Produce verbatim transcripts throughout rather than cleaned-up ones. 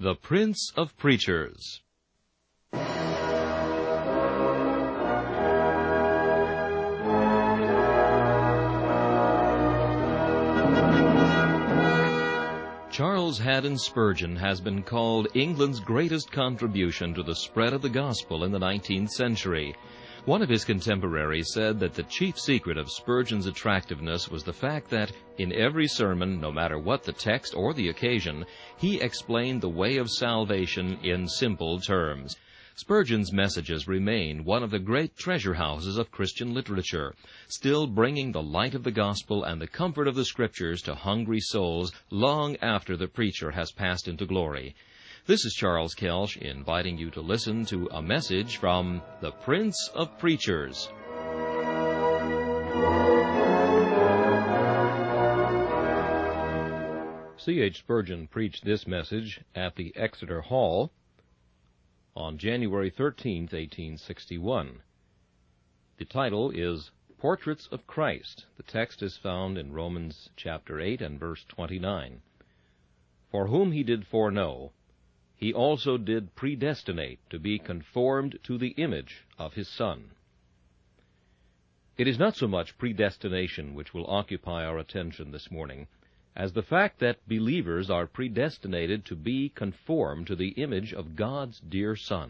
The Prince of Preachers. Charles Haddon Spurgeon has been called England's greatest contribution to the spread of the gospel in the nineteenth century. One of his contemporaries said that the chief secret of Spurgeon's attractiveness was the fact that, in every sermon, no matter what the text or the occasion, he explained the way of salvation in simple terms. Spurgeon's messages remain one of the great treasure houses of Christian literature, still bringing the light of the gospel and the comfort of the Scriptures to hungry souls long after the preacher has passed into glory. This is Charles Kelsch inviting you to listen to a message from the Prince of Preachers. C H Spurgeon preached this message at the Exeter Hall on January thirteenth, eighteen sixty-one. The title is Portraits of Christ. The text is found in Romans chapter eight and verse twenty-nine. For whom he did foreknow, he also did predestinate to be conformed to the image of his Son. It is not so much predestination which will occupy our attention this morning, as the fact that believers are predestinated to be conformed to the image of God's dear Son.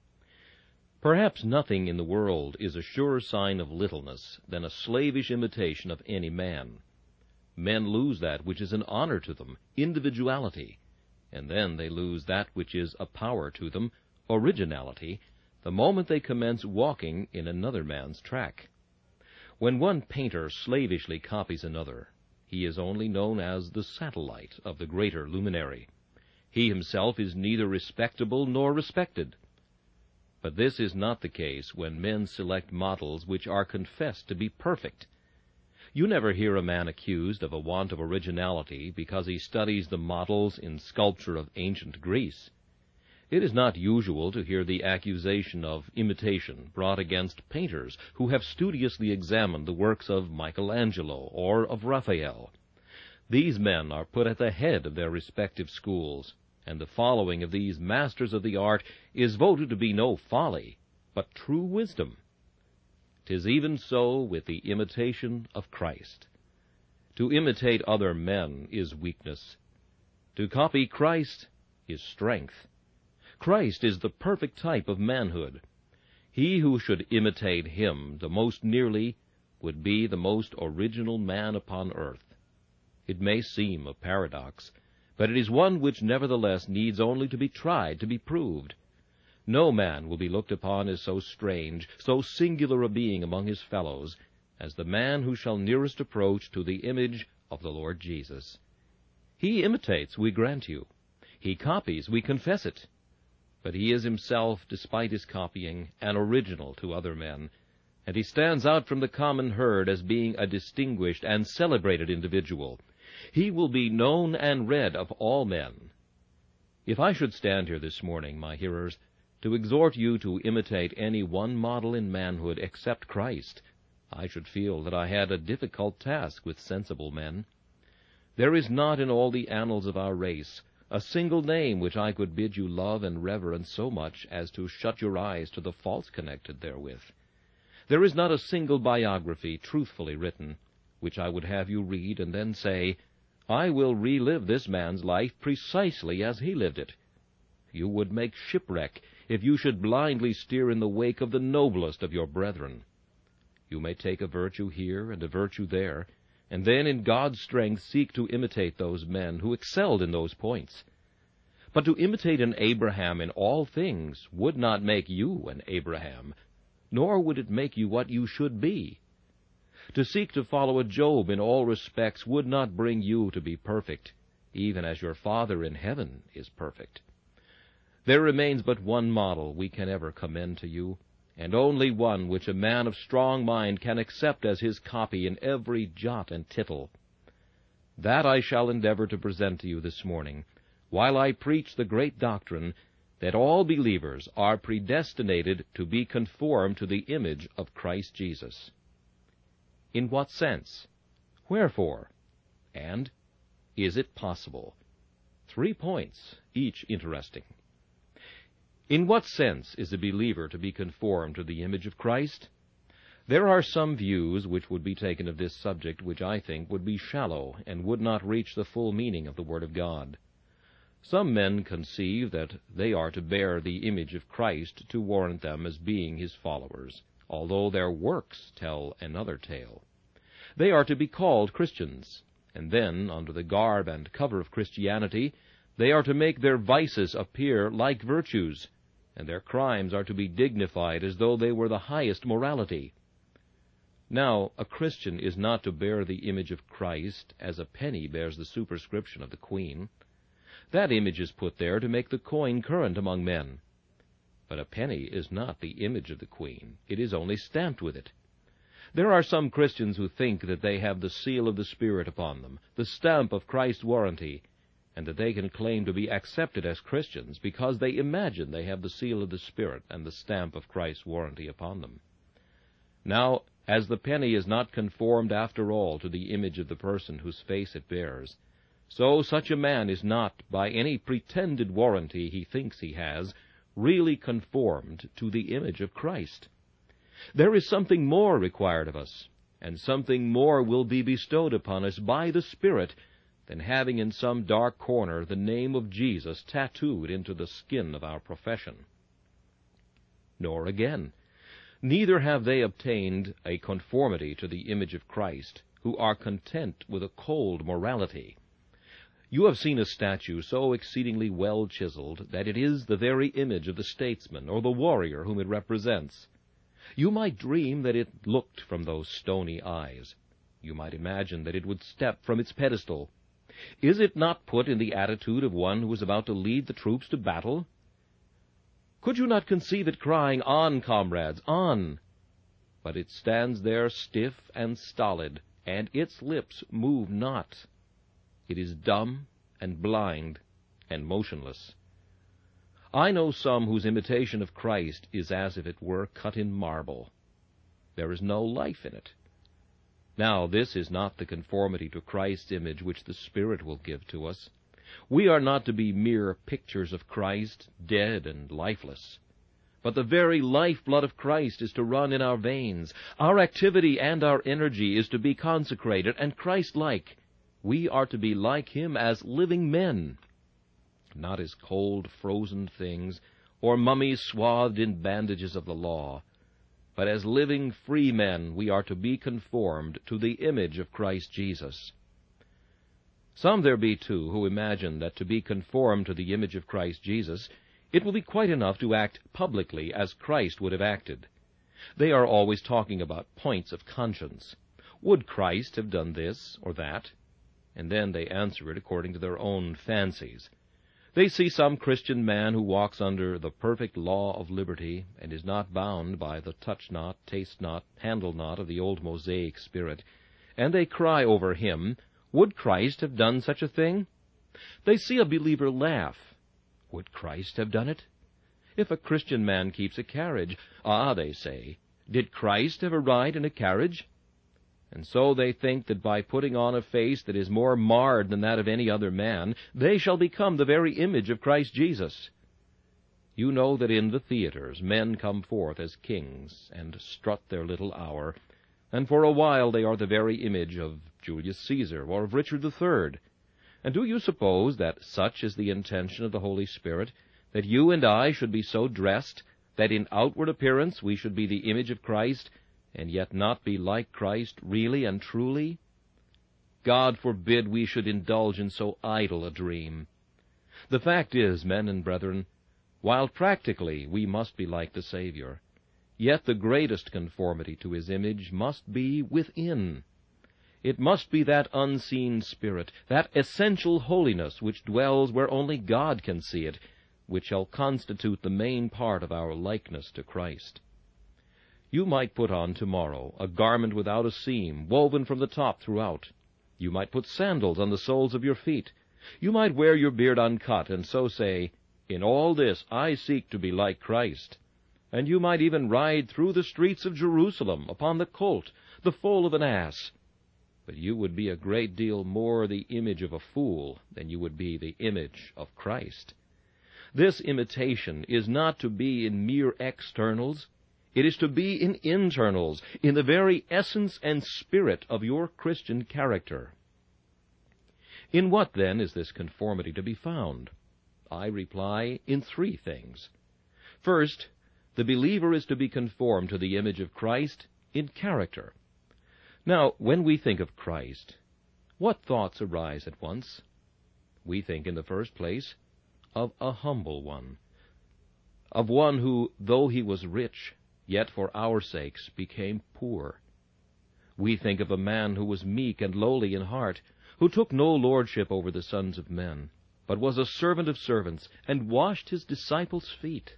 Perhaps nothing in the world is a surer sign of littleness than a slavish imitation of any man. Men lose that which is an honor to them, individuality, and then they lose that which is a power to them, originality, the moment they commence walking in another man's track. When one painter slavishly copies another, he is only known as the satellite of the greater luminary. He himself is neither respectable nor respected. But this is not the case when men select models which are confessed to be perfect. You never hear a man accused of a want of originality because he studies the models in sculpture of ancient Greece. It is not usual to hear the accusation of imitation brought against painters who have studiously examined the works of Michelangelo or of Raphael. These men are put at the head of their respective schools, and the following of these masters of the art is voted to be no folly, but true wisdom. 'Tis even so with the imitation of Christ. To imitate other men is weakness. To copy Christ is strength. Christ is the perfect type of manhood. He who should imitate him the most nearly would be the most original man upon earth. It may seem a paradox, but it is one which nevertheless needs only to be tried, to be proved. No man will be looked upon as so strange, so singular a being among his fellows, as the man who shall nearest approach to the image of the Lord Jesus. He imitates, we grant you. He copies, we confess it. But he is himself, despite his copying, an original to other men, and he stands out from the common herd as being a distinguished and celebrated individual. He will be known and read of all men. If I should stand here this morning, my hearers, to exhort you to imitate any one model in manhood except Christ, I should feel that I had a difficult task with sensible men. There is not in all the annals of our race a single name which I could bid you love and reverence so much as to shut your eyes to the faults connected therewith. There is not a single biography truthfully written, which I would have you read and then say, I will relive this man's life precisely as he lived it. You would make shipwreck if you should blindly steer in the wake of the noblest of your brethren. You may take a virtue here and a virtue there, and then in God's strength seek to imitate those men who excelled in those points. But to imitate an Abraham in all things would not make you an Abraham, nor would it make you what you should be. To seek to follow a Job in all respects would not bring you to be perfect, even as your Father in heaven is perfect. There remains but one model we can ever commend to you, and only one which a man of strong mind can accept as his copy in every jot and tittle. That I shall endeavor to present to you this morning, while I preach the great doctrine that all believers are predestinated to be conformed to the image of Christ Jesus. In what sense? Wherefore? And is it possible? Three points, each interesting. In what sense is a believer to be conformed to the image of Christ? There are some views which would be taken of this subject which I think would be shallow and would not reach the full meaning of the Word of God. Some men conceive that they are to bear the image of Christ to warrant them as being his followers, although their works tell another tale. They are to be called Christians, and then, under the garb and cover of Christianity, they are to make their vices appear like virtues, and their crimes are to be dignified as though they were the highest morality. Now, a Christian is not to bear the image of Christ as a penny bears the superscription of the Queen. That image is put there to make the coin current among men. But a penny is not the image of the Queen. It is only stamped with it. There are some Christians who think that they have the seal of the Spirit upon them, the stamp of Christ's warranty, and that they can claim to be accepted as Christians because they imagine they have the seal of the Spirit and the stamp of Christ's warranty upon them. Now, as the penny is not conformed after all to the image of the person whose face it bears, so such a man is not, by any pretended warranty he thinks he has, really conformed to the image of Christ. There is something more required of us, and something more will be bestowed upon us by the Spirit than having in some dark corner the name of Jesus tattooed into the skin of our profession. Nor again, neither have they obtained a conformity to the image of Christ who are content with a cold morality. You have seen a statue so exceedingly well chiseled that it is the very image of the statesman or the warrior whom it represents. You might dream that it looked from those stony eyes. You might imagine that it would step from its pedestal. Is it not put in the attitude of one who is about to lead the troops to battle? Could you not conceive it crying, "On, comrades, on"? But it stands there stiff and stolid, and its lips move not. It is dumb and blind and motionless. I know some whose imitation of Christ is as if it were cut in marble. There is no life in it. Now, this is not the conformity to Christ's image which the Spirit will give to us. We are not to be mere pictures of Christ, dead and lifeless. But the very lifeblood of Christ is to run in our veins. Our activity and our energy is to be consecrated and Christ-like. We are to be like him as living men, not as cold, frozen things, or mummies swathed in bandages of the law. But as living free men we are to be conformed to the image of Christ Jesus. Some there be, too, who imagine that to be conformed to the image of Christ Jesus, it will be quite enough to act publicly as Christ would have acted. They are always talking about points of conscience. Would Christ have done this or that? And then they answer it according to their own fancies. They see some Christian man who walks under the perfect law of liberty and is not bound by the touch-not, taste-not, handle-not of the old Mosaic spirit, and they cry over him, "Would Christ have done such a thing?" They see a believer laugh. Would Christ have done it? If a Christian man keeps a carriage, "Ah," they say, "did Christ ever ride in a carriage?" And so they think that by putting on a face that is more marred than that of any other man, they shall become the very image of Christ Jesus. You know that in the theaters men come forth as kings and strut their little hour, and for a while they are the very image of Julius Caesar or of Richard the Third. And do you suppose that such is the intention of the Holy Spirit, that you and I should be so dressed that in outward appearance we should be the image of Christ, and yet not be like Christ really and truly? God forbid we should indulge in so idle a dream. The fact is, men and brethren, while practically we must be like the Savior, yet the greatest conformity to his image must be within. It must be that unseen Spirit, that essential holiness which dwells where only God can see it, which shall constitute the main part of our likeness to Christ. You might put on tomorrow a garment without a seam, woven from the top throughout. You might put sandals on the soles of your feet. You might wear your beard uncut, and so say, "In all this I seek to be like Christ." And you might even ride through the streets of Jerusalem upon the colt, the foal of an ass. but you would be a great deal more the image of a fool than you would be the image of Christ. This imitation is not to be in mere externals. It is to be in internals, in the very essence and spirit of your Christian character. In what, then, is this conformity to be found? I reply, in three things. First, the believer is to be conformed to the image of Christ in character. Now, when we think of Christ, what thoughts arise at once? We think, in the first place, of a humble one, of one who, though he was rich, yet for our sakes became poor. We think of a man who was meek and lowly in heart, who took no lordship over the sons of men, but was a servant of servants, and washed his disciples' feet.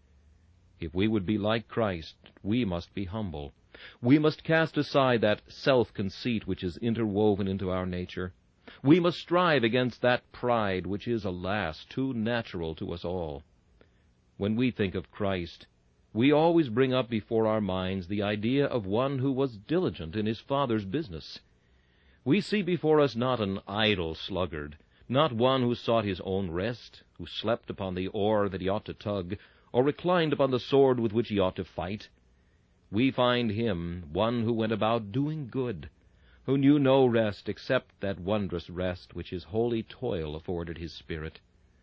If we would be like Christ, we must be humble. We must cast aside that self-conceit which is interwoven into our nature. We must strive against that pride which is, alas, too natural to us all. When we think of Christ, we always bring up before our minds the idea of one who was diligent in his Father's business. We see before us not an idle sluggard, not one who sought his own rest, who slept upon the oar that he ought to tug, or reclined upon the sword with which he ought to fight. We find him one who went about doing good, who knew no rest except that wondrous rest which his holy toil afforded his spirit.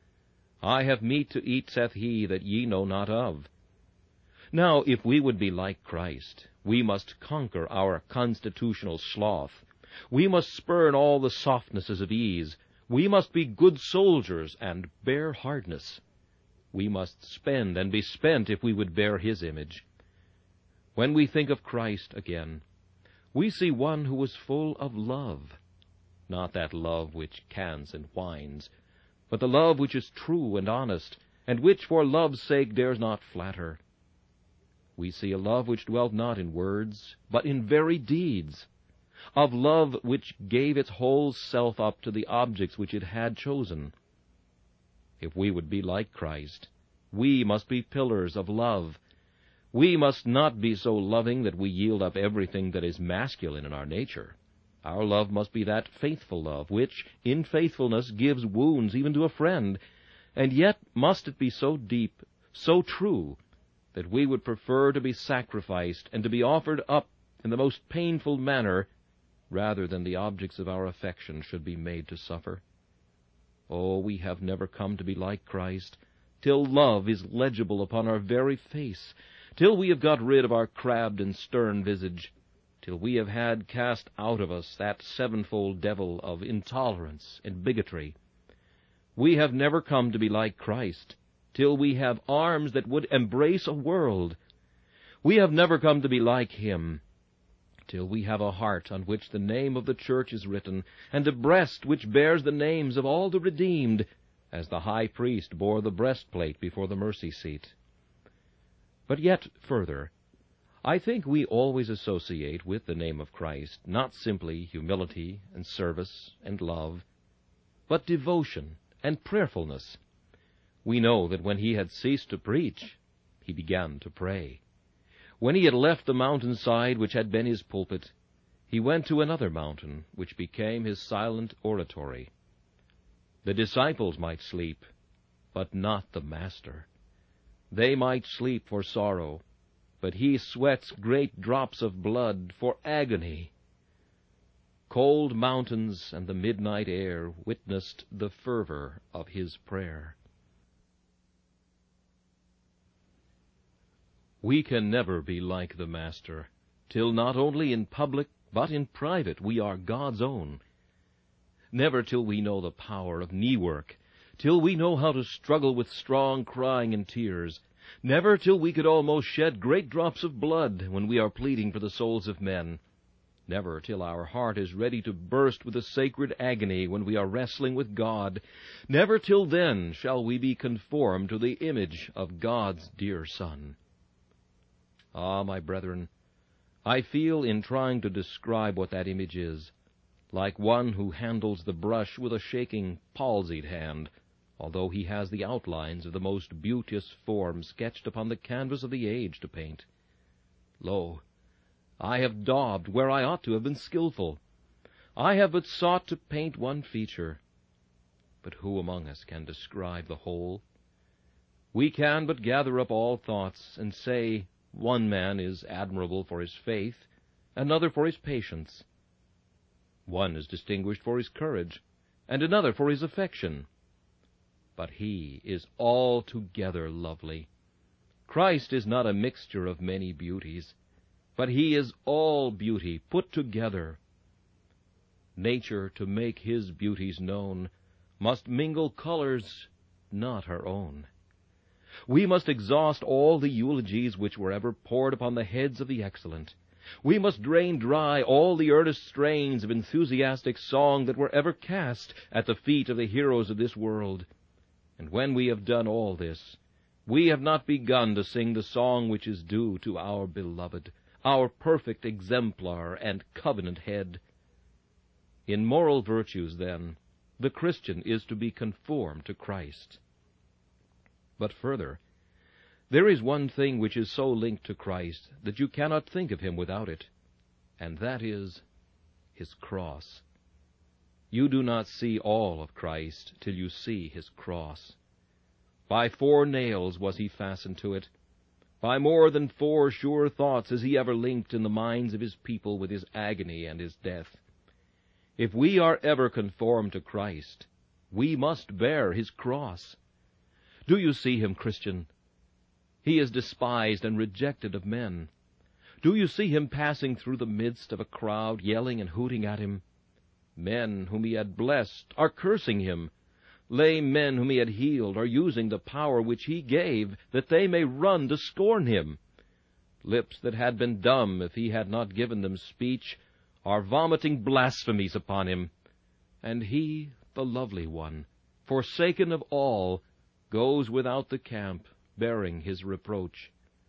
I have meat to eat, saith he, that ye know not of. Now, if we would be like Christ, we must conquer our constitutional sloth. We must spurn all the softnesses of ease. We must be good soldiers and bear hardness. We must spend and be spent if we would bear his image. When we think of Christ again, we see one who was full of love, not that love which cans and whines, but the love which is true and honest, and which for love's sake dares not flatter. We see a love which dwelt not in words, but in very deeds, of love which gave its whole self up to the objects which it had chosen. If we would be like Christ, we must be pillars of love. We must not be so loving that we yield up everything that is masculine in our nature. Our love must be that faithful love which, in faithfulness, gives wounds even to a friend, and yet must it be so deep, so true, that we would prefer to be sacrificed and to be offered up in the most painful manner rather than the objects of our affection should be made to suffer. Oh, we have never come to be like Christ till love is legible upon our very face, till we have got rid of our crabbed and stern visage, till we have had cast out of us that sevenfold devil of intolerance and bigotry. We have never come to be like Christ till we have arms that would embrace a world. We have never come to be like him till we have a heart on which the name of the church is written, and a breast which bears the names of all the redeemed, as the high priest bore the breastplate before the mercy seat. But yet further, I think we always associate with the name of Christ not simply humility and service and love, but devotion and prayerfulness. We know that when he had ceased to preach, he began to pray. When he had left the mountainside which had been his pulpit, he went to another mountain which became his silent oratory. The disciples might sleep, but not the Master. They might sleep for sorrow, but he sweats great drops of blood for agony. Cold mountains and the midnight air witnessed the fervor of his prayer. We can never be like the Master, till not only in public, but in private, we are God's own. Never till we know the power of knee-work, till we know how to struggle with strong crying and tears, never till we could almost shed great drops of blood when we are pleading for the souls of men, never till our heart is ready to burst with a sacred agony when we are wrestling with God, never till then shall we be conformed to the image of God's dear Son. Ah, my brethren, I feel in trying to describe what that image is, like one who handles the brush with a shaking, palsied hand, although he has the outlines of the most beauteous form sketched upon the canvas of the age to paint. Lo, I have daubed where I ought to have been skillful. I have but sought to paint one feature, but who among us can describe the whole? We can but gather up all thoughts, and say one man is admirable for his faith, another for his patience. One is distinguished for his courage, and another for his affection. But he is altogether lovely. Christ is not a mixture of many beauties, but he is all beauty put together. Nature, to make his beauties known, must mingle colors not her own. We must exhaust all the eulogies which were ever poured upon the heads of the excellent. We must drain dry all the earnest strains of enthusiastic song that were ever cast at the feet of the heroes of this world. And when we have done all this, we have not begun to sing the song which is due to our beloved, our perfect exemplar and covenant head. In moral virtues, then, the Christian is to be conformed to Christ. But further, there is one thing which is so linked to Christ that you cannot think of him without it, and that is his cross. You do not see all of Christ till you see his cross. By four nails was he fastened to it. By more than four sure thoughts is he ever linked in the minds of his people with his agony and his death. If we are ever conformed to Christ, we must bear his cross. Do you see him, Christian? He is despised and rejected of men. Do you see him passing through the midst of a crowd, yelling and hooting at him? Men whom he had blessed are cursing him. Lame men whom he had healed are using the power which he gave, that they may run to scorn him. Lips that had been dumb if he had not given them speech are vomiting blasphemies upon him. And he, the lovely one, forsaken of all, goes without the camp, bearing his reproach.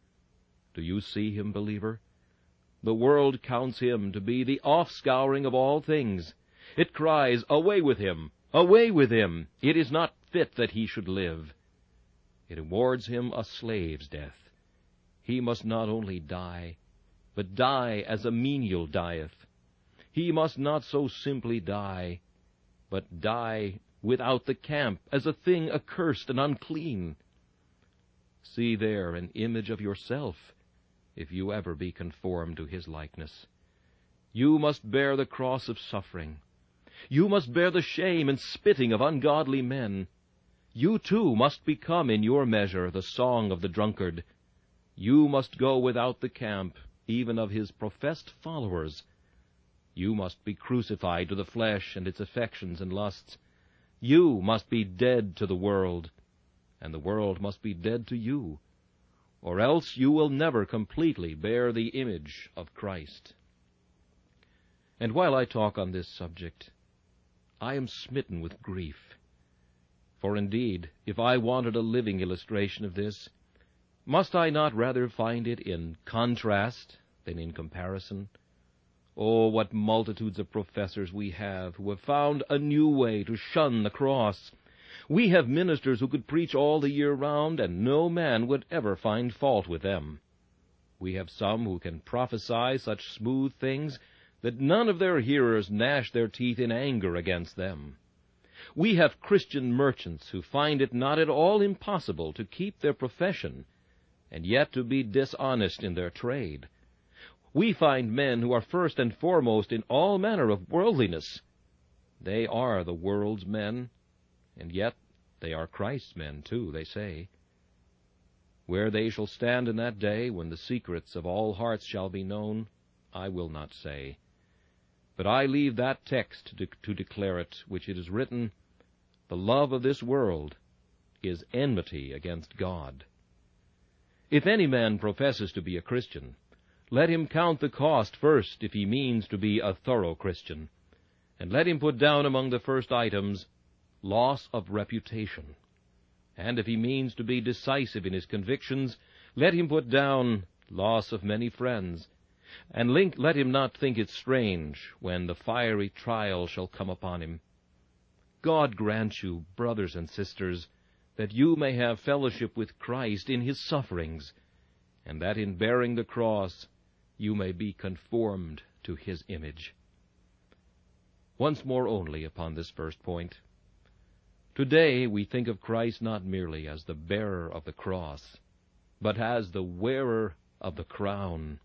Do you see him, believer? The world counts him to be the offscouring of all things. It cries, "Away with him! Away with him! It is not fit that he should live." It awards him a slave's death. He must not only die, but die as a menial dieth. He must not so simply die, but die without the camp, as a thing accursed and unclean. See there an image of yourself, if you ever be conformed to his likeness. You must bear the cross of suffering. You must bear the shame and spitting of ungodly men. You too must become in your measure the song of the drunkard. You must go without the camp, even of his professed followers. You must be crucified to the flesh and its affections and lusts. You must be dead to the world, and the world must be dead to you, or else you will never completely bear the image of Christ. And while I talk on this subject, I am smitten with grief. For indeed, if I wanted a living illustration of this, must I not rather find it in contrast than in comparison? Oh, what multitudes of professors we have who have found a new way to shun the cross. We have ministers who could preach all the year round, and no man would ever find fault with them. We have some who can prophesy such smooth things that none of their hearers gnash their teeth in anger against them. We have Christian merchants who find it not at all impossible to keep their profession, and yet to be dishonest in their trade. We find men who are first and foremost in all manner of worldliness. They are the world's men, and yet they are Christ's men too, they say. Where they shall stand in that day, when the secrets of all hearts shall be known, I will not say. But I leave that text to, to declare it, which it is written, "The love of this world is enmity against God." If any man professes to be a Christian, let him count the cost first if he means to be a thorough Christian, and let him put down among the first items loss of reputation. And if he means to be decisive in his convictions, let him put down loss of many friends, and link, let him not think it strange when the fiery trial shall come upon him. God grant you, brothers and sisters, that you may have fellowship with Christ in his sufferings, and that in bearing the cross you may be conformed to his image. Once more only upon this first point. Today we think of Christ not merely as the bearer of the cross, but as the wearer of the crown.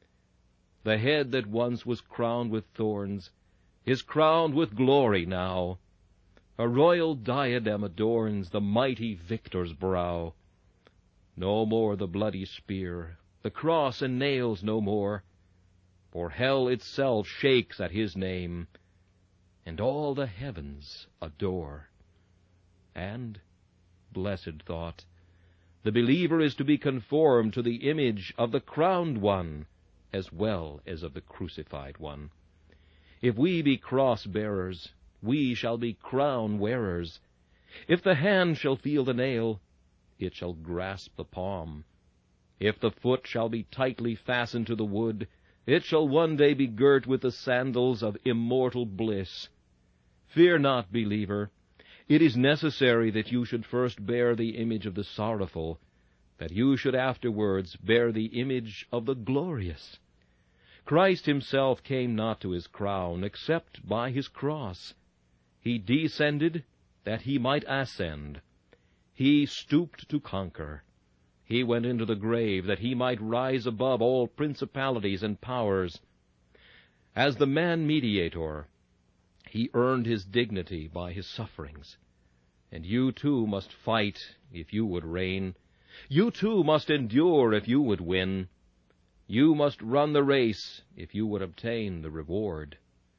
The head that once was crowned with thorns is crowned with glory now. A royal diadem adorns the mighty victor's brow. No more the bloody spear, the cross and nails no more, for hell itself shakes at his name, and all the heavens adore. And, blessed thought, the believer is to be conformed to the image of the crowned one, as well as of the crucified one. If we be cross-bearers, we shall be crown-wearers. If the hand shall feel the nail, it shall grasp the palm. If the foot shall be tightly fastened to the wood, it shall one day be girt with the sandals of immortal bliss. Fear not, believer. It is necessary that you should first bear the image of the sorrowful, that you should afterwards bear the image of the glorious. Christ himself came not to his crown except by his cross. He descended that he might ascend. He stooped to conquer. He went into the grave that he might rise above all principalities and powers. As the man-mediator, he earned his dignity by his sufferings. And you too must fight if you would reign. You too must endure if you would win. You must run the race if you would obtain the reward.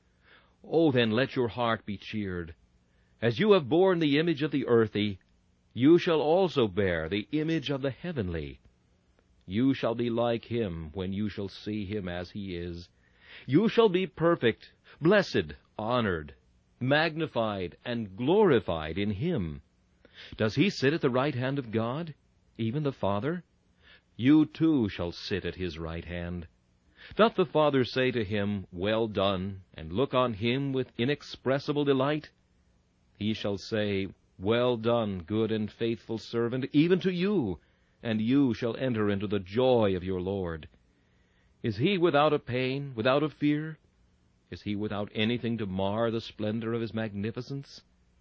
Oh, then let your heart be cheered. As you have borne the image of the earthy, you shall also bear the image of the heavenly. You shall be like him when you shall see him as he is. You shall be perfect, blessed, honored, magnified, and glorified in him. Does he sit at the right hand of God, even the Father? You too shall sit at his right hand. Doth the Father say to him, Well done, and look on him with inexpressible delight? He shall say, Well done, good and faithful servant, even to you, and you shall enter into the joy of your Lord. Is he without a pain, without a fear? Is he without anything to mar the splendor of his magnificence?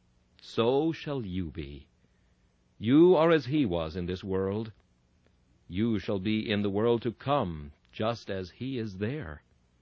So shall you be. You are as he was in this world. You shall be in the world to come, just as he is there.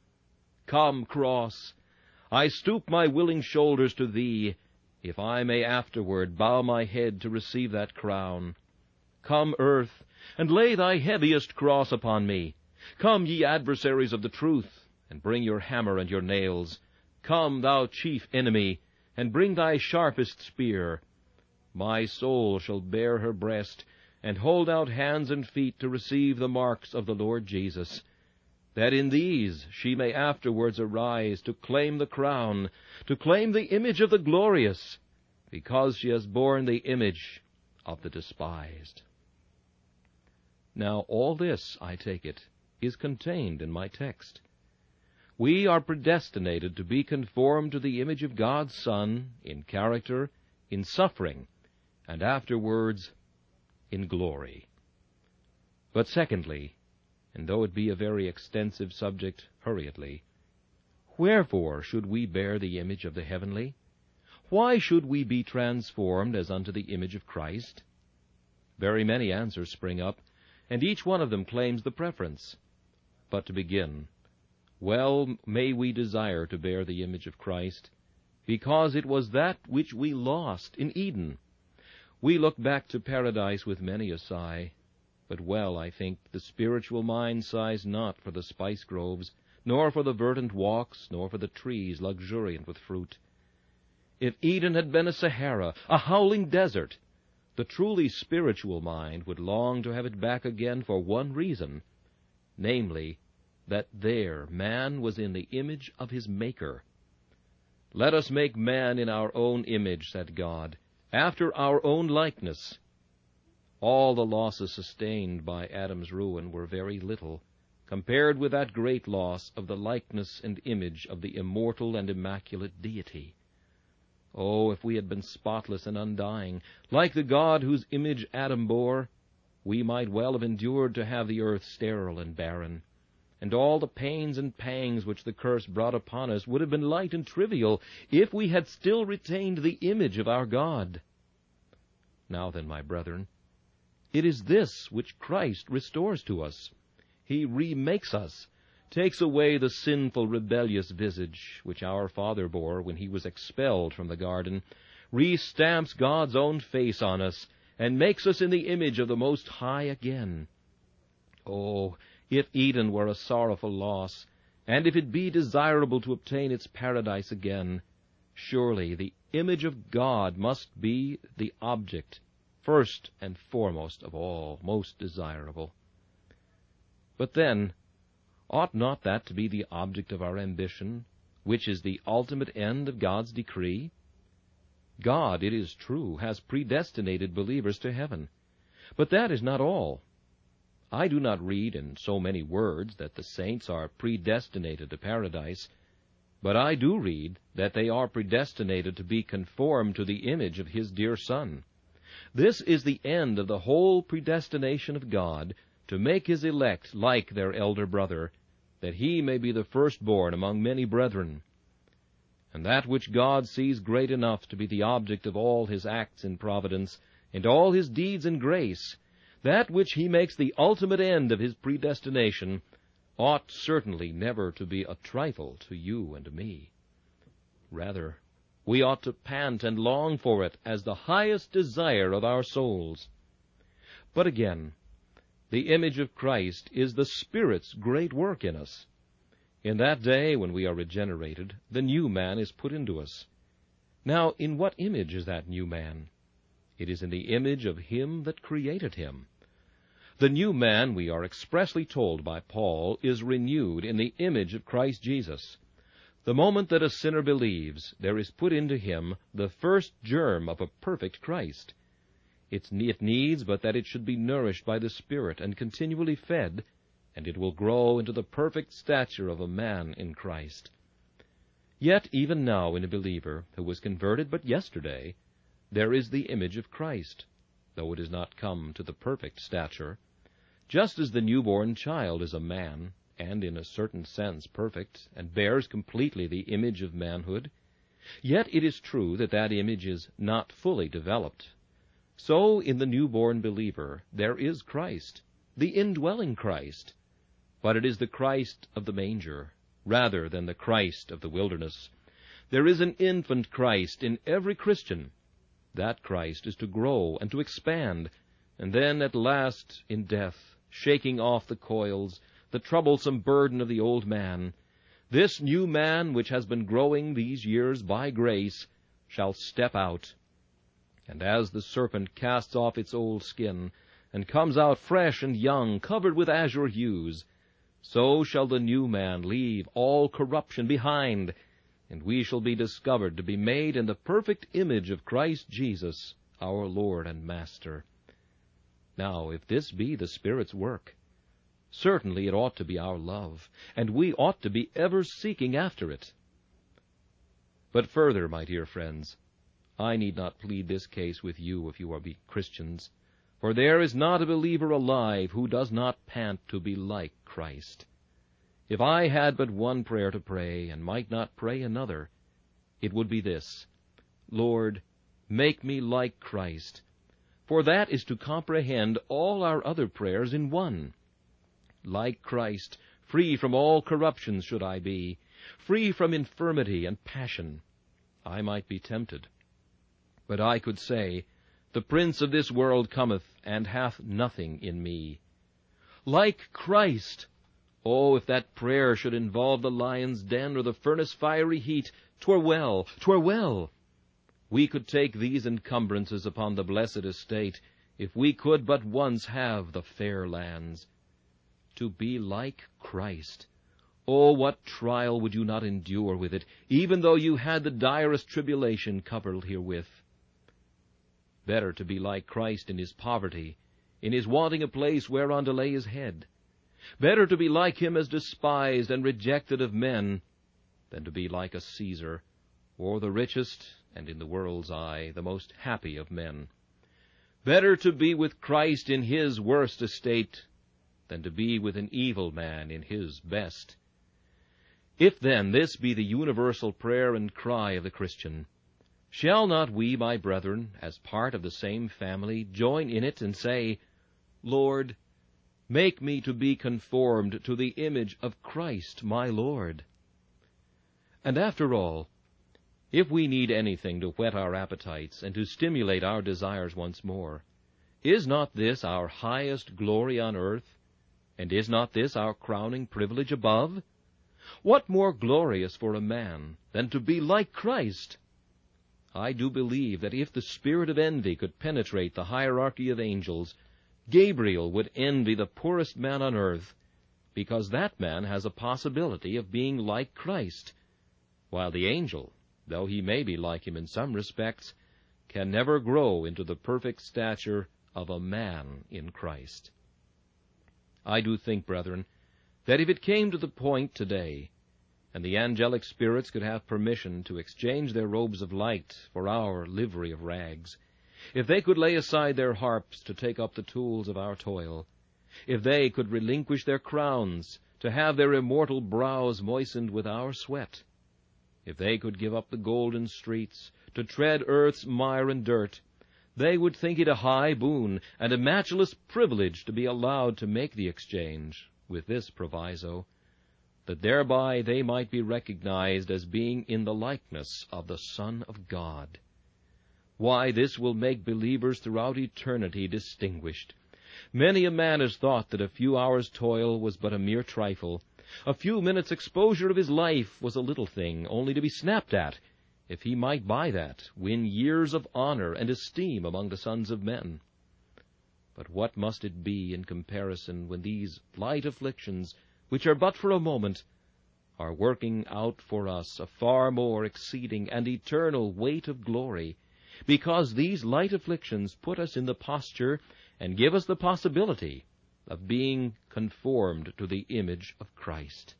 Come, cross, I stoop my willing shoulders to thee, if I may afterward bow my head to receive that crown. Come, earth, and lay thy heaviest cross upon me. Come, ye adversaries of the truth, and bring your hammer and your nails. Come, thou chief enemy, and bring thy sharpest spear. My soul shall bare her breast, and hold out hands and feet to receive the marks of the Lord Jesus, that in these she may afterwards arise to claim the crown, to claim the image of the glorious, because she has borne the image of the despised. Now all this, I take it, is contained in my text. We are predestinated to be conformed to the image of God's Son in character, in suffering, and afterwards in glory. But secondly, and though it be a very extensive subject, hurriedly, wherefore should we bear the image of the heavenly? Why should we be transformed as unto the image of Christ? Very many answers spring up, and each one of them claims the preference. But to begin, well may we desire to bear the image of Christ, because it was that which we lost in Eden. We look back to paradise with many a sigh, but well, I think, the spiritual mind sighs not for the spice groves, nor for the verdant walks, nor for the trees luxuriant with fruit. If Eden had been a Sahara, a howling desert, the truly spiritual mind would long to have it back again for one reason, namely, that there man was in the image of his Maker. Let us make man in our own image, said God, after our own likeness. All the losses sustained by Adam's ruin were very little, compared with that great loss of the likeness and image of the immortal and immaculate Deity. Oh, if we had been spotless and undying, like the God whose image Adam bore, we might well have endured to have the earth sterile and barren, and all the pains and pangs which the curse brought upon us would have been light and trivial if we had still retained the image of our God. Now then, my brethren, it is this which Christ restores to us. He remakes us, takes away the sinful, rebellious visage which our father bore when he was expelled from the garden, restamps God's own face on us, and makes us in the image of the Most High again. Oh, if Eden were a sorrowful loss, and if it be desirable to obtain its paradise again, surely the image of God must be the object, first and foremost of all, most desirable. But then, ought not that to be the object of our ambition, which is the ultimate end of God's decree? God, it is true, has predestinated believers to heaven, but that is not all. I do not read in so many words that the saints are predestinated to paradise, but I do read that they are predestinated to be conformed to the image of His dear Son. This is the end of the whole predestination of God, to make His elect like their elder brother, that he may be the firstborn among many brethren. And that which God sees great enough to be the object of all His acts in providence, and all His deeds in grace, that which He makes the ultimate end of His predestination, ought certainly never to be a trifle to you and me. Rather, we ought to pant and long for it as the highest desire of our souls. But again, the image of Christ is the Spirit's great work in us. In that day when we are regenerated, the new man is put into us. Now, in what image is that new man? It is in the image of Him that created him. The new man, we are expressly told by Paul, is renewed in the image of Christ Jesus. The moment that a sinner believes, there is put into him the first germ of a perfect Christ. It needs but that it should be nourished by the Spirit and continually fed, and it will grow into the perfect stature of a man in Christ. Yet even now in a believer who was converted but yesterday, there is the image of Christ, though it has not come to the perfect stature. Just as the newborn child is a man, and in a certain sense perfect, and bears completely the image of manhood, yet it is true that that image is not fully developed. So in the newborn believer there is Christ, the indwelling Christ, but it is the Christ of the manger, rather than the Christ of the wilderness. There is an infant Christ in every Christian. That Christ is to grow and to expand, and then at last, in death, shaking off the coils, the troublesome burden of the old man, this new man which has been growing these years by grace shall step out. And as the serpent casts off its old skin, and comes out fresh and young, covered with azure hues, so shall the new man leave all corruption behind, and we shall be discovered to be made in the perfect image of Christ Jesus, our Lord and Master. Now, if this be the Spirit's work, certainly it ought to be our love, and we ought to be ever seeking after it. But further, my dear friends, I need not plead this case with you if you are be Christians, for there is not a believer alive who does not pant to be like Christ. If I had but one prayer to pray, and might not pray another, it would be this: Lord, make me like Christ, for that is to comprehend all our other prayers in one. Like Christ, free from all corruptions should I be, free from infirmity and passion. I might be tempted, but I could say, The prince of this world cometh, and hath nothing in me. Like Christ! Oh, if that prayer should involve the lion's den or the furnace fiery heat, 'twere well, 'twere well. We could take these encumbrances upon the blessed estate, if we could but once have the fair lands. To be like Christ! Oh, what trial would you not endure with it, even though you had the direst tribulation covered herewith? Better to be like Christ in his poverty, in his wanting a place whereon to lay his head. Better to be like him as despised and rejected of men, than to be like a Caesar, or the richest, and in the world's eye, the most happy of men. Better to be with Christ in his worst estate, than to be with an evil man in his best. If, then, this be the universal prayer and cry of the Christian, shall not we, my brethren, as part of the same family, join in it and say, Lord, make me to be conformed to the image of Christ my Lord? And after all, if we need anything to whet our appetites and to stimulate our desires once more, is not this our highest glory on earth, and is not this our crowning privilege above? What more glorious for a man than to be like Christ? I do believe that if the spirit of envy could penetrate the hierarchy of angels, Gabriel would envy the poorest man on earth, because that man has a possibility of being like Christ, while the angel, though he may be like him in some respects, can never grow into the perfect stature of a man in Christ. I do think, brethren, that if it came to the point today, and the angelic spirits could have permission to exchange their robes of light for our livery of rags, if they could lay aside their harps to take up the tools of our toil, if they could relinquish their crowns to have their immortal brows moistened with our sweat, if they could give up the golden streets to tread earth's mire and dirt, they would think it a high boon and a matchless privilege to be allowed to make the exchange, with this proviso, that thereby they might be recognized as being in the likeness of the Son of God. Why, this will make believers throughout eternity distinguished. Many a man has thought that a few hours' toil was but a mere trifle. A few minutes' exposure of his life was a little thing, only to be snapped at, if he might by that win years of honor and esteem among the sons of men. But what must it be in comparison when these light afflictions, which are but for a moment, are working out for us a far more exceeding and eternal weight of glory, because these light afflictions put us in the posture and give us the possibility of being conformed to the image of Christ.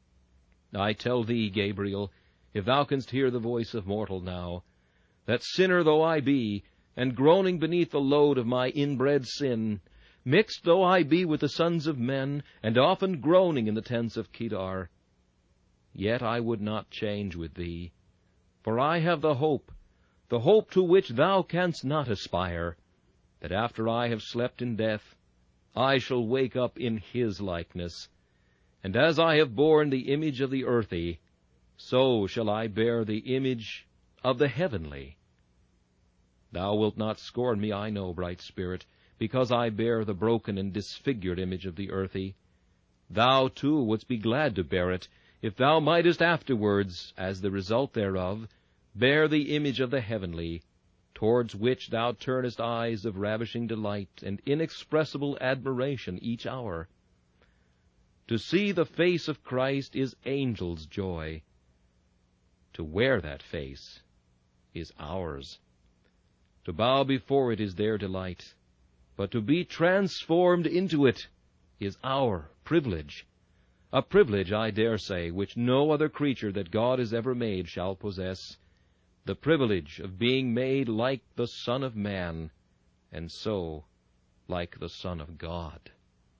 I tell thee, Gabriel, if thou canst hear the voice of mortal now, that sinner though I be, and groaning beneath the load of my inbred sin, mixed though I be with the sons of men, and often groaning in the tents of Kedar, yet I would not change with thee, for I have the hope, the hope to which thou canst not aspire, that after I have slept in death, I shall wake up in his likeness, and as I have borne the image of the earthy, so shall I bear the image of the heavenly. Thou wilt not scorn me, I know, bright spirit, because I bear the broken and disfigured image of the earthy. Thou, too, wouldst be glad to bear it, if thou mightest afterwards, as the result thereof, bear the image of the heavenly, towards which thou turnest eyes of ravishing delight and inexpressible admiration each hour. To see the face of Christ is angels' joy. To wear that face is ours. To bow before it is their delight, but to be transformed into it is our privilege, a privilege, I dare say, which no other creature that God has ever made shall possess, the privilege of being made like the Son of Man, and so like the Son of God.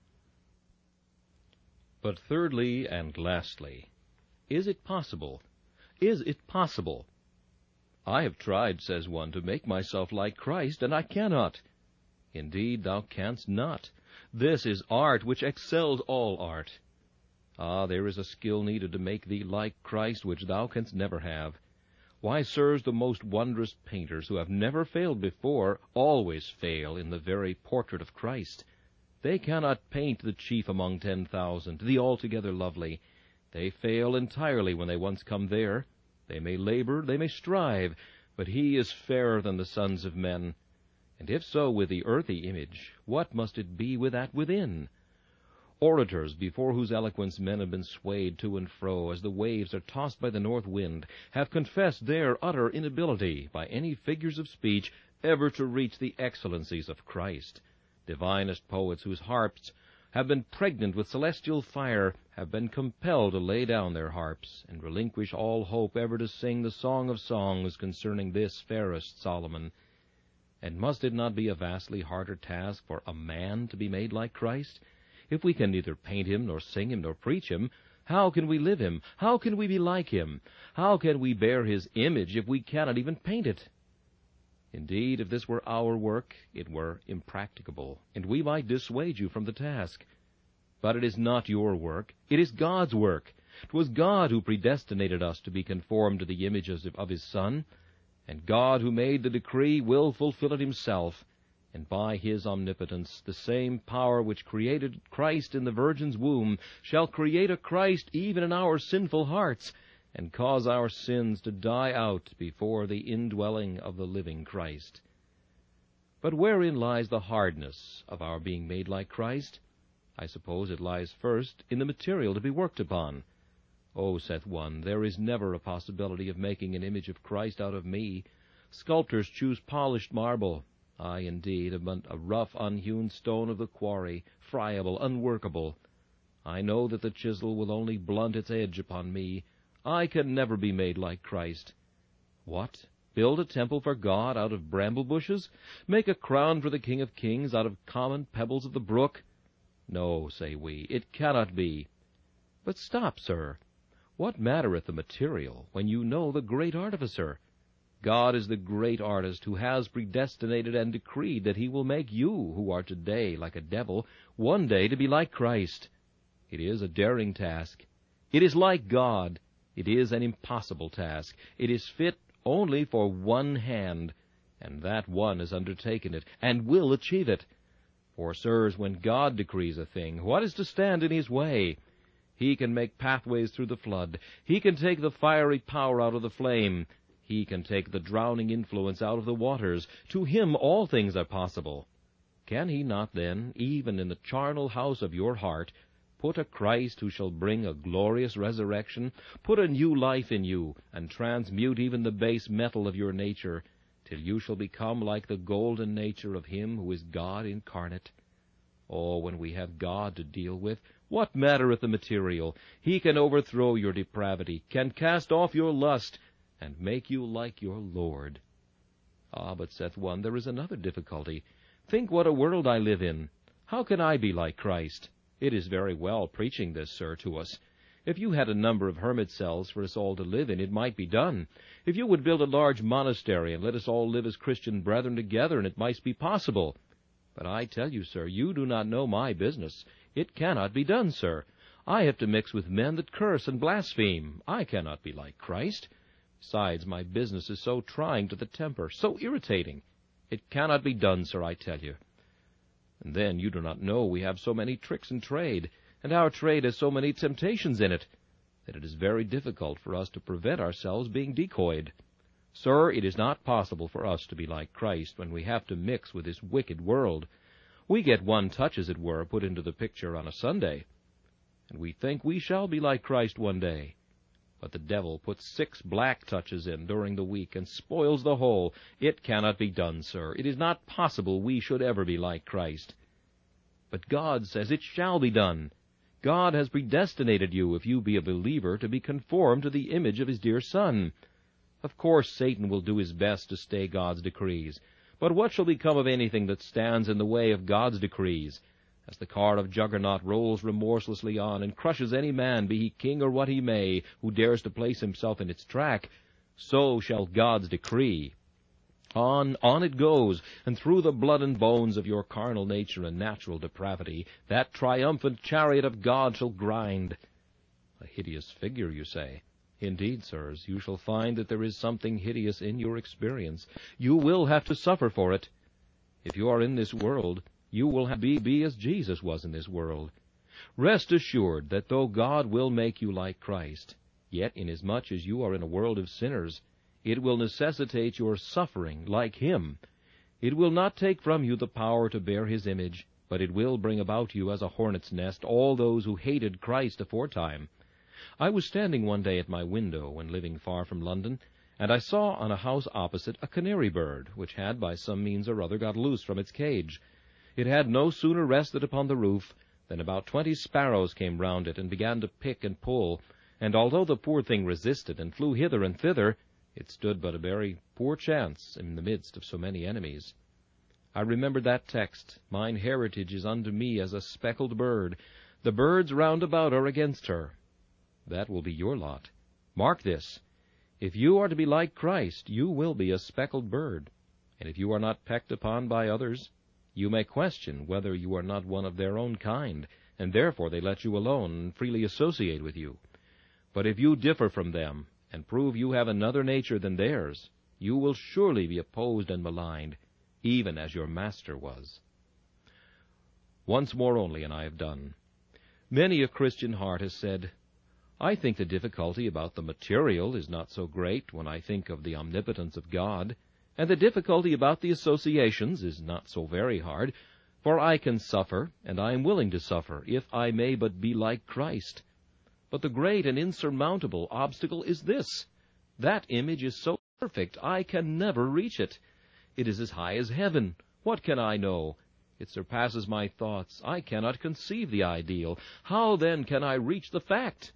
But thirdly and lastly, is it possible? Is it possible? I have tried, says one, to make myself like Christ, and I cannot. Indeed, thou canst not. This is art which excels all art. Ah, there is a skill needed to make thee like Christ which thou canst never have. Why, sirs, the most wondrous painters, who have never failed before, always fail in the very portrait of Christ. They cannot paint the chief among ten thousand, the altogether lovely. They fail entirely when they once come there. They may labor, they may strive, but he is fairer than the sons of men. And if so with the earthy image, what must it be with that within? Orators, before whose eloquence men have been swayed to and fro as the waves are tossed by the north wind, have confessed their utter inability, by any figures of speech, ever to reach the excellencies of Christ. Divinest poets, whose harps have been pregnant with celestial fire, have been compelled to lay down their harps, and relinquish all hope ever to sing the song of songs concerning this fairest Solomon. And must it not be a vastly harder task for a man to be made like Christ? If we can neither paint him, nor sing him, nor preach him, how can we live him? How can we be like him? How can we bear his image if we cannot even paint it? Indeed, if this were our work, it were impracticable, and we might dissuade you from the task. But it is not your work. It is God's work. 'Twas God who predestinated us to be conformed to the images of his Son, and God who made the decree will fulfill it himself, and by his omnipotence the same power which created Christ in the Virgin's womb shall create a Christ even in our sinful hearts, and cause our sins to die out before the indwelling of the living Christ. But wherein lies the hardness of our being made like Christ? I suppose it lies first in the material to be worked upon. Oh, saith one, there is never a possibility of making an image of Christ out of me. Sculptors choose polished marble. I, indeed, am but a rough, unhewn stone of the quarry, friable, unworkable. I know that the chisel will only blunt its edge upon me. I can never be made like Christ. What? Build a temple for God out of bramble bushes? Make a crown for the King of Kings out of common pebbles of the brook? No, say we, it cannot be. But stop, sir. What mattereth the material when you know the great artificer? God is the great artist who has predestinated and decreed that he will make you, who are today like a devil, one day to be like Christ. It is a daring task. It is like God. It is an impossible task. It is fit only for one hand, and that one has undertaken it, and will achieve it. For, sirs, when God decrees a thing, what is to stand in his way? He can make pathways through the flood. He can take the fiery power out of the flame. He can take the drowning influence out of the waters. To him all things are possible. Can he not then, even in the charnel house of your heart, put a Christ who shall bring a glorious resurrection, put a new life in you, and transmute even the base metal of your nature, till you shall become like the golden nature of him who is God incarnate? Oh, when we have God to deal with, what mattereth the material? He can overthrow your depravity, can cast off your lust, and make you like your Lord. Ah, but, saith one, there is another difficulty. Think what a world I live in. How can I be like Christ? It is very well preaching this, sir, to us. If you had a number of hermit cells for us all to live in, it might be done. If you would build a large monastery and let us all live as Christian brethren together, and it might be possible. But I tell you, sir, you do not know my business. It cannot be done, sir. I have to mix with men that curse and blaspheme. I cannot be like Christ. Besides, my business is so trying to the temper, so irritating. It cannot be done, sir, I tell you. And then you do not know we have so many tricks in trade, and our trade has so many temptations in it, that it is very difficult for us to prevent ourselves being decoyed. Sir, it is not possible for us to be like Christ when we have to mix with this wicked world. We get one touch, as it were, put into the picture on a Sunday, and we think we shall be like Christ one day. But the devil puts six black touches in during the week and spoils the whole. It cannot be done, sir. It is not possible we should ever be like Christ. But God says it shall be done. God has predestinated you, if you be a believer, to be conformed to the image of his dear Son. Of course Satan will do his best to stay God's decrees. But what shall become of anything that stands in the way of God's decrees? As the car of Juggernaut rolls remorselessly on and crushes any man, be he king or what he may, who dares to place himself in its track, so shall God's decree. On, on it goes, and through the blood and bones of your carnal nature and natural depravity, that triumphant chariot of God shall grind. A hideous figure, you say. Indeed, sirs, you shall find that there is something hideous in your experience. You will have to suffer for it. If you are in this world, you will have to be as Jesus was in this world. Rest assured that though God will make you like Christ, yet inasmuch as you are in a world of sinners, it will necessitate your suffering like him. It will not take from you the power to bear his image, but it will bring about you as a hornet's nest all those who hated Christ aforetime. I was standing one day at my window when living far from London, and I saw on a house opposite a canary bird, which had by some means or other got loose from its cage. It had no sooner rested upon the roof than about twenty sparrows came round it and began to pick and pull, and although the poor thing resisted and flew hither and thither, it stood but a very poor chance in the midst of so many enemies. I remembered that text, "Mine heritage is unto me as a speckled bird. The birds round about are against her." That will be your lot. Mark this. If you are to be like Christ, you will be a speckled bird. And if you are not pecked upon by others, you may question whether you are not one of their own kind, and therefore they let you alone and freely associate with you. But if you differ from them, and prove you have another nature than theirs, you will surely be opposed and maligned, even as your Master was. Once more only, and I have done. Many a Christian heart has said, "I think the difficulty about the material is not so great when I think of the omnipotence of God, and the difficulty about the associations is not so very hard, for I can suffer, and I am willing to suffer, if I may but be like Christ. But the great and insurmountable obstacle is this: that image is so perfect I can never reach it. It is as high as heaven. What can I know? It surpasses my thoughts. I cannot conceive the ideal. How then can I reach the fact?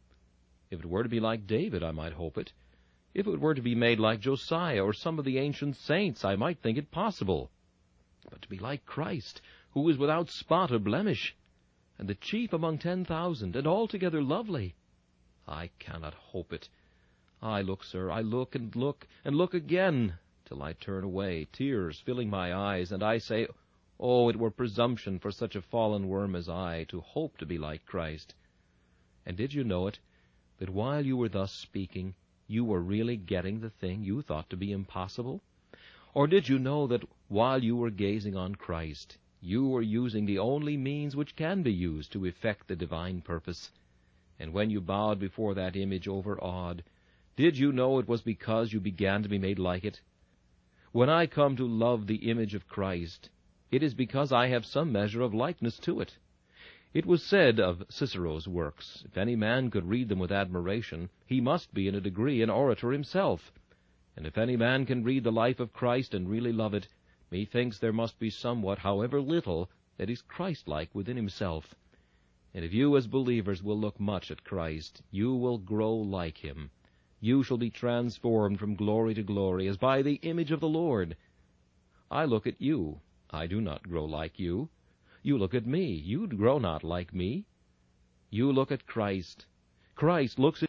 If it were to be like David, I might hope it. If it were to be made like Josiah or some of the ancient saints, I might think it possible. But to be like Christ, who is without spot or blemish, and the chief among ten thousand, and altogether lovely, I cannot hope it. I look, sir, I look and look and look again, till I turn away, tears filling my eyes, and I say, oh, it were presumption for such a fallen worm as I to hope to be like Christ. And did you know it, that while you were thus speaking, you were really getting the thing you thought to be impossible? Or did you know that while you were gazing on Christ, you were using the only means which can be used to effect the divine purpose? And when you bowed before that image overawed, did you know it was because you began to be made like it? When I come to love the image of Christ, it is because I have some measure of likeness to it. It was said of Cicero's works, if any man could read them with admiration, he must be in a degree an orator himself. And if any man can read the life of Christ and really love it, methinks there must be somewhat, however little, that is Christ-like within himself. And if you as believers will look much at Christ, you will grow like him. You shall be transformed from glory to glory, as by the image of the Lord. I look at you. I do not grow like you. You look at me. You grow not like me. You look at Christ. Christ looks at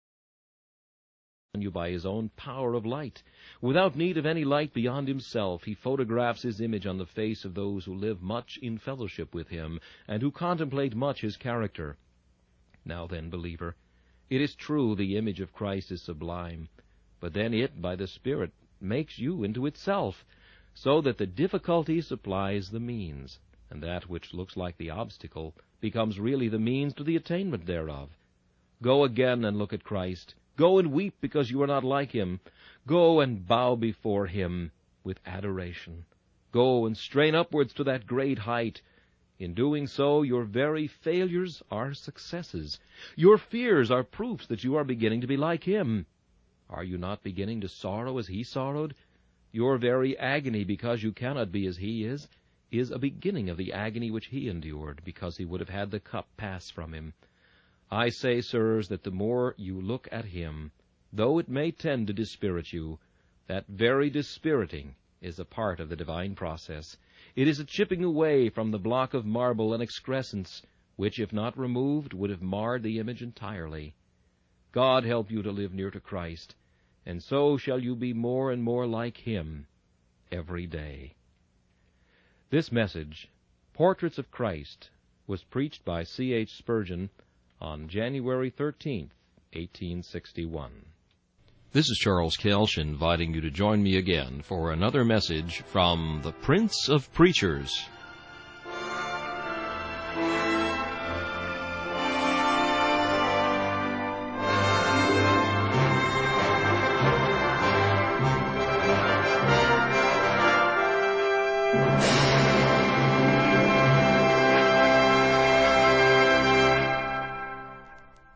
you by his own power of light. Without need of any light beyond himself, he photographs his image on the face of those who live much in fellowship with him, and who contemplate much his character. Now then, believer, it is true the image of Christ is sublime, but then it, by the Spirit, makes you into itself, so that the difficulty supplies the means, and that which looks like the obstacle becomes really the means to the attainment thereof. Go again and look at Christ. Go and weep because you are not like him. Go and bow before him with adoration. Go and strain upwards to that great height. In doing so, your very failures are successes. Your fears are proofs that you are beginning to be like him. Are you not beginning to sorrow as he sorrowed? Your very agony, because you cannot be as he is, is a beginning of the agony which he endured, because he would have had the cup pass from him. I say, sirs, that the more you look at him, though it may tend to dispirit you, that very dispiriting is a part of the divine process. It is a chipping away from the block of marble and excrescence, which, if not removed, would have marred the image entirely. God help you to live near to Christ, and so shall you be more and more like him every day. This message, Portraits of Christ, was preached by C H Spurgeon on January thirteenth, eighteen sixty-one. This is Charles Kelsch inviting you to join me again for another message from the Prince of Preachers.